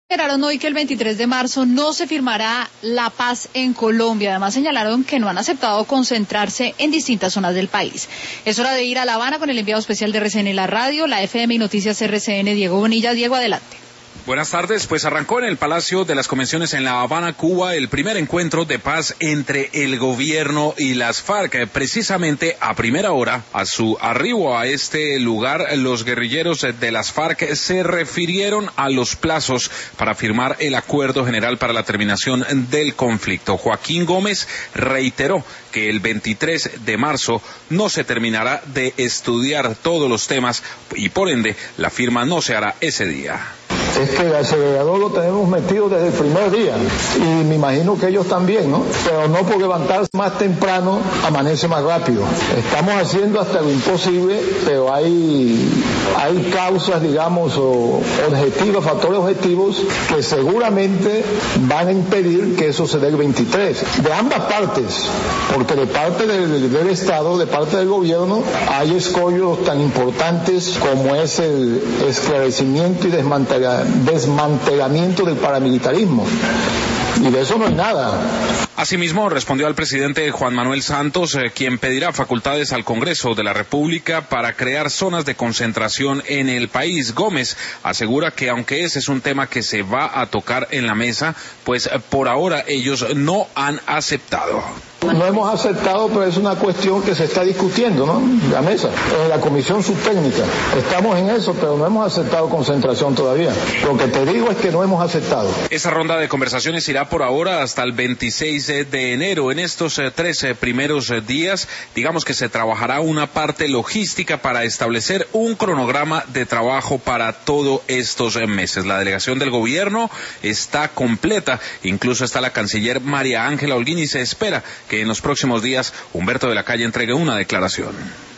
Señalaron hoy que el 23 de marzo no se firmará la paz en Colombia. Además señalaron que no han aceptado concentrarse en distintas zonas del país. Es hora de ir a La Habana con el enviado especial de RCN y la radio, la FM y Noticias RCN, Diego Bonilla. Diego, adelante. Buenas tardes, pues arrancó en el Palacio de las Convenciones en La Habana, Cuba, el primer encuentro de paz entre el gobierno y las FARC. Precisamente a primera hora, a su arribo a este lugar, los guerrilleros de las FARC se refirieron a los plazos para firmar el acuerdo general para la terminación del conflicto. Joaquín Gómez reiteró que el 23 de marzo no se terminará de estudiar todos los temas y por ende la firma no se hará ese día. Es que el acelerador lo tenemos metido desde el primer día y me imagino que ellos también, ¿no? Pero no por levantarse más temprano amanece más rápido. Estamos haciendo hasta lo imposible, pero hay causas, digamos, o objetivos, factores objetivos que seguramente van a impedir que eso se dé el 23. De ambas partes, porque de parte del Estado, de parte del gobierno, hay escollos tan importantes como es el esclarecimiento y desmantelamiento del paramilitarismo. Y de eso no hay nada. Asimismo, respondió al presidente Juan Manuel Santos, quien pedirá facultades al Congreso de la República para crear zonas de concentración en el país. Gómez asegura que aunque ese es un tema que se va a tocar en la mesa, pues por ahora ellos no han aceptado. No hemos aceptado, pero es una cuestión que se está discutiendo, ¿no? La mesa, en la comisión subtécnica. Estamos en eso, pero no hemos aceptado concentración todavía. Lo que te digo es que no hemos aceptado. Esa ronda de conversaciones irá por ahora hasta el 26 de enero. En estos 13 primeros días, digamos que se trabajará una parte logística para establecer un cronograma de trabajo para todos estos meses. La delegación del gobierno está completa, incluso está la canciller María Ángela Holguín y se espera que en los próximos días Humberto de la Calle entregue una declaración.